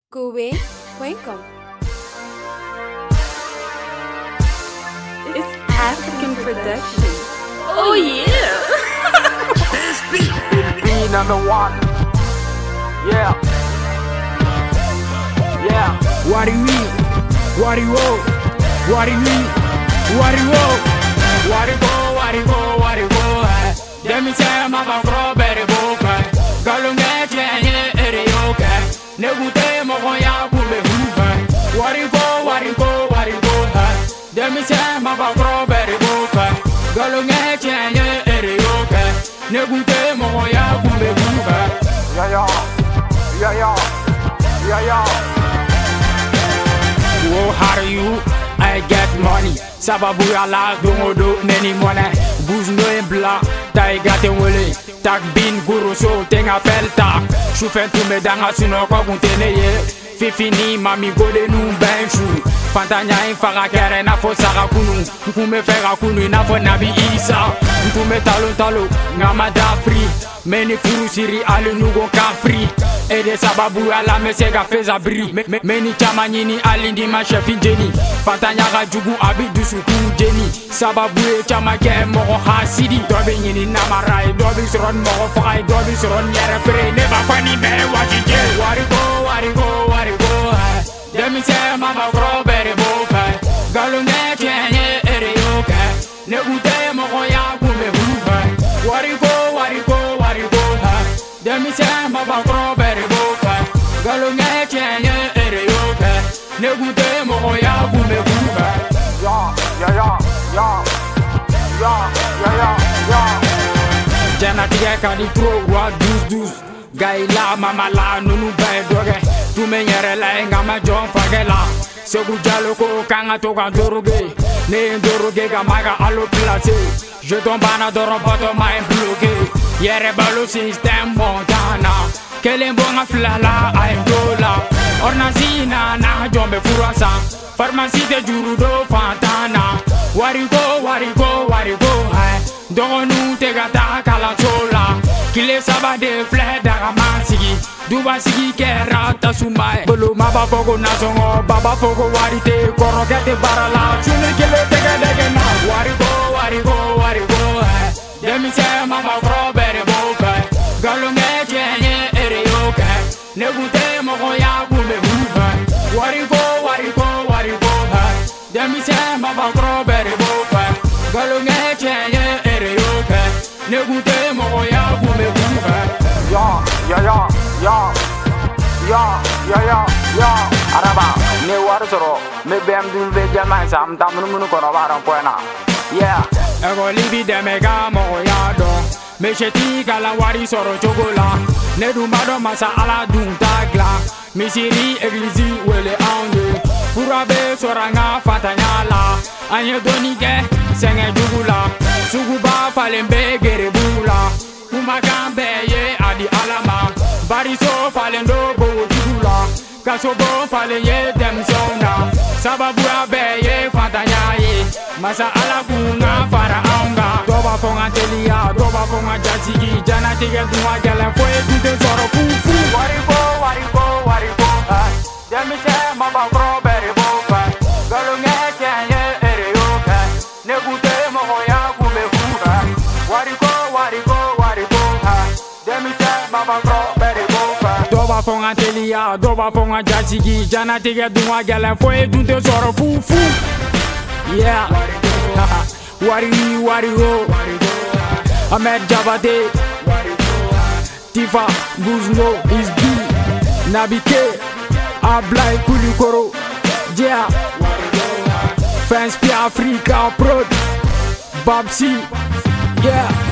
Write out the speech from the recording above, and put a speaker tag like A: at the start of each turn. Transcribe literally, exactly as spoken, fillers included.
A: Kobe, welcome. It's African production.
B: Oh yeah!
C: Be number one. Yeah. Yeah.
D: What do you mean? What do you want? What do you mean? What do you want?
C: What do you go? What do you go? What do you go? Let me say I'm a pro better book. Galunga Jenny, Erioka. Negute Moya Bube Hoover. What do you go? What do you go? What do you go? Let me say I'm a pro better book. Galunga Jenny, Erioka. Negute Moya Bube Hoover. Yeah, yeah. Yeah, yeah. Yeah, yeah.
D: Oh, how do you? I get money. Sababu ala dongo do neni money. Bouge no en blanc. Tai gate wole. Tak bin guru so tenga pelta. Choufen tu me danga suno kwa kuntene ye. Fifini mami gode nu benchu. Fantanya infara kere na fo sara kunu. Nkume fera kunu na fo nabi isa. Nkume talo talo ngama da free. Meni furu siri ali nugo ka free. Ede sababu ala mesega feza bri. Meni chama nyini ali ndi ma chef Jenny. Fantanya ga jugu abi dusu ku Jenny. Sababu e chama ke mo hasidi. Dobi nyini na marai dobi sron mo fay dobi sron yere fre ne ba fani me waji je.
C: Wari go wari go wari go. Demi se mama gro bere bo fa. Galunga chenye ere yoka. Ne ute mo ya ku me huva. Wari go wari go wari go. Demi se mama gro bere bo fa. Galunga chenye ere yoka. Ne ute mo ya ku me huva. Ya ya ya ya. Ya ya ya ya.
D: Jana tiga kadi pro wa dus dus. Gai la mama la nunu bay doge. Tu me nyere la ngama John Fagela. Segu jalo ko kanga to ka doroge. Ne doroge ga maga alo place. Je tombe na doro poto ma bloqué. Yere balo system montana. Kele bonga flala ay dola. Orna zina na jombe furasa. Pharmacie de juru do fantana. Wari go wari go wari go hai. Donu te gata kala sola. Kile sabade fle daga mansigi. Duba sigi kera ta sumai. Bolo maba fogo na songo. Baba fogo wari te koro gete barala. Chune kile te gade na.
C: Wari go wari go wari go hai. Demi se mama gro bere bo kai. Galunga chenye ere yoka. Negute mo ya bube huva. Wari go wari go wari go hai. Demi se mama gro bere bo kai. Galunga chenye ere yoka. Negute mo ya bube huva. Ya ya ya ya. Ya ya ya ya. Araba ne war soro me bem dun ve jama sam tam nu nu ko baran ko na. Yeah.
D: Ego libi de mega mo ya do. Me sheti kala wari soro chogola. Ne du mado masa ala dun tagla. Misiri eglisi wele ande. Furabe soranga fatanyala. Anye donike senge jugula. Suguba falembe gerebula. Kumakambe ye adi alama. Bariso falendo bo jugula. Kasobo fale ye dem zona. Sababu abe ye fatanyaye. Masa ala kunga fara anga. Doba fonga telia, doba fonga jazigi. Jana tige dunga jala fwe dute zoro fufu.
C: Wari go, wari go, wari go. Demi se maba gro bere bo fa. Galunga chenye ere yoka. Negute mo ya kume fuga. Wari go, wari go, wari go. Demi se maba gro bere bo fa.
D: Doba fonga telia, doba fonga jazigi. Jana tige dunga jala fwe dute zoro fufu. Yeah. Wari wari ho. Ahmed Jabate. Tifa Guzno is B. Nabike. Ablai Kulikoro. Yeah. Fans P Africa Prod. Babsi. Yeah.